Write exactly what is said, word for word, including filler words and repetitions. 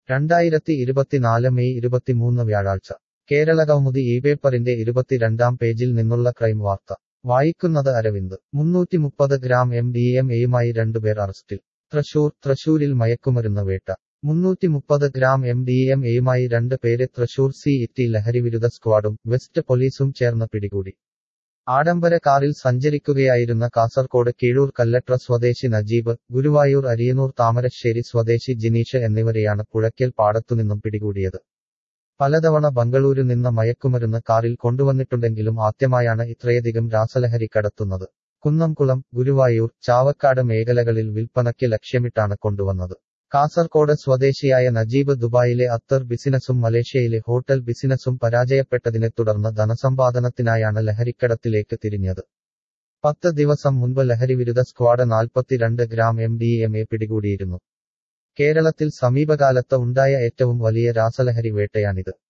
രണ്ടായിരത്തി ഇരുപത്തിനാല് മെയ് ഇരുപത്തിമൂന്ന് വ്യാഴാഴ്ച കേരളകൗമുദി ഈ പേപ്പറിന്റെ ഇരുപത്തിരണ്ടാം പേജിൽ നിന്നുള്ള ക്രൈം വാർത്ത വായിക്കുന്നത് അരവിന്ദ് മുന്നൂറ്റി മുപ്പത് ഗ്രാം എം ഡി എം എയുമായി രണ്ടുപേർ അറസ്റ്റിൽ തൃശൂർ തൃശൂരിൽ മയക്കുമരുന്ന് വേട്ട മുന്നൂറ്റി മുപ്പത് ഗ്രാം എം ഡി എം എയുമായി രണ്ട് പേരെ തൃശൂർ സി ഇറ്റി ലഹരിവിരുദ്ധ സ്ക്വാഡും വെസ്റ്റ് പോലീസും ചേർന്ന് പിടികൂടി ആഡംബര കാറിൽ സഞ്ചരിക്കുകയായിരുന്ന കാസർകോട് കീഴൂർ കല്ലട്ര സ്വദേശി നജീബ് ഗുരുവായൂർ അരിയനൂർ താമരശ്ശേരി സ്വദേശി ജിനീഷ് എന്നിവരെയാണ് പുഴയ്ക്കൽ പാടത്തുനിന്നും പിടികൂടിയത് പലതവണ ബംഗളൂരു നിന്ന് മയക്കുമരുന്ന് കാറിൽ കൊണ്ടുവന്നിട്ടുണ്ടെങ്കിലും ആദ്യമായാണ് ഇത്രയധികം രാസലഹരി കടത്തുന്നത് കുന്നംകുളം ഗുരുവായൂർ ചാവക്കാട് മേഖലകളിൽ വിൽപ്പനയ്ക്ക് ലക്ഷ്യമിട്ടാണ് കൊണ്ടുവന്നത് കാസർകോട് സ്വദേശിയായ നജീബ് ദുബായിലെ അത്തർ ബിസിനസും മലേഷ്യയിലെ ഹോട്ടൽ ബിസിനസും പരാജയപ്പെട്ടതിനെ തുടർന്ന് ധനസമ്പാദനത്തിനായാണ് ലഹരിക്കടത്തിലേക്ക് തിരിഞ്ഞത് പത്ത് ദിവസം മുൻപ് ലഹരിവിരുദ്ധ സ്ക്വാഡ് നാൽപ്പത്തിരണ്ട് gram M D M A പിടികൂടിയിരുന്നു കേരളത്തിൽ സമീപകാലത്ത് ഉണ്ടായ ഏറ്റവും വലിയ രാസലഹരി വേട്ടയാണിത്